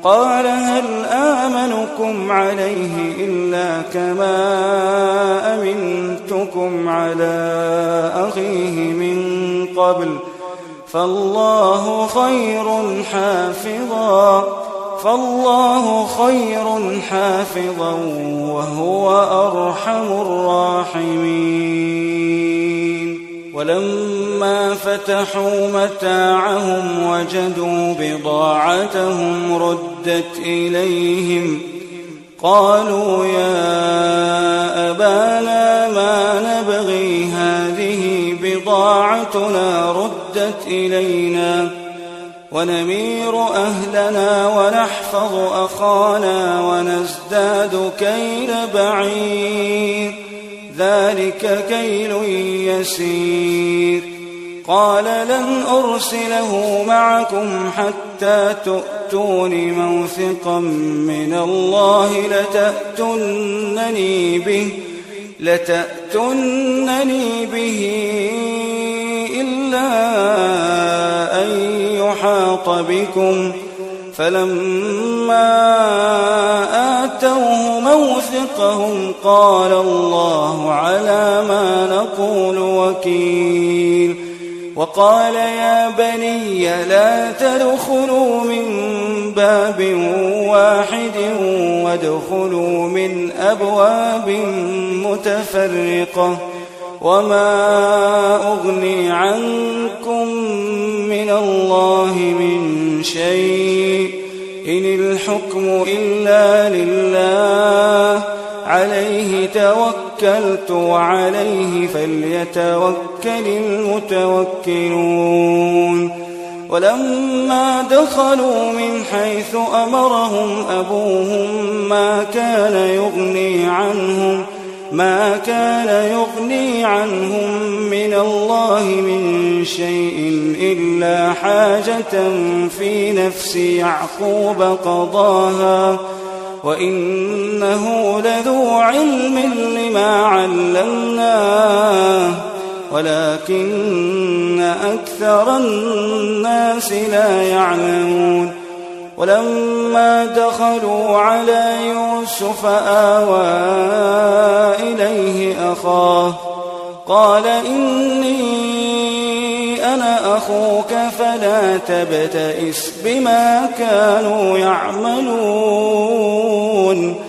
قال هل آمنكم عليه إلا كما أمنتكم على أخيه من قبل فالله خير حافظا وهو أرحم الراحمين. ولما فتحوا متاعهم وجدوا بضاعتهم ردت إليهم قالوا يا أبانا ما نبغي هذه بضاعتنا ردت إلينا ونمير أهلنا ونحفظ أخانا ونزداد كيل بعير ذلك كيل يسير. قال لن أرسله معكم حتى تؤتون موثقا من الله لتأتونني به إلا أن يحاط بكم. فلما آتوه موثقهم قال الله على ما نقول وكيل. وقال يا بني لا تدخلوا من باب واحد وادخلوا من أبواب متفرقة وما أغني عنكم من الله من شيء إن الحكم إلا لله عليه توكلت وعليه فليتوكل المتوكلون. ولما دخلوا من حيث أمرهم أبوهم ما كان يغني عنهم من الله من شيء إلا حاجة في نفس يعقوب قضاها وإنه لذو علم لما علمناه ولكن أكثر الناس لا يعلمون. ولما دخلوا على يوسف آوى إليه أخاه قال إني أنا أخوك فلا تبتئس بما كانوا يعملون